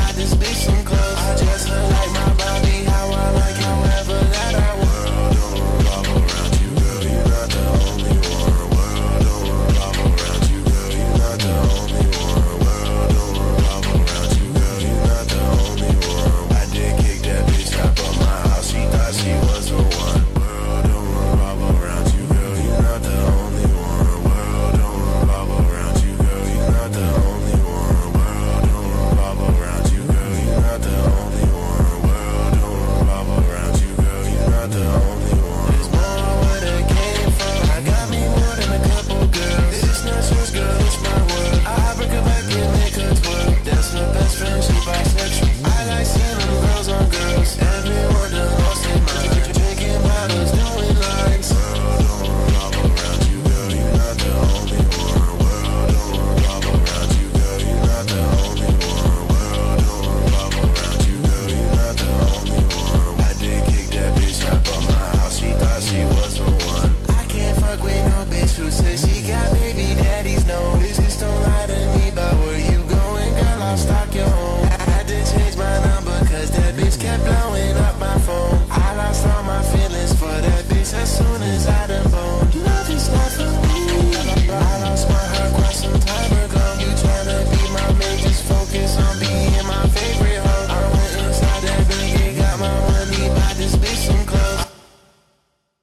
got this bitch some clothes. I just look like my Bobby, how I like however that I want. World don't revolve around you, girl, you're not the only one. World don't revolve around you, girl, you're not the only one. World don't revolve around you, girl, you're not the only one. I did kick that bitch out of my house, she thought she was the one. World don't revolve around you, girl, you're not the only one. World don't revolve around you, girl, you're not the only one. World don't revolve around you, girl, you're not the only one. World don't revolve around you, girl, you're not the only one. There's more where they came from. I got me more than a couple girls. It's not yours, girl, it's my world. I break her back and make her twerk. That's my best friend.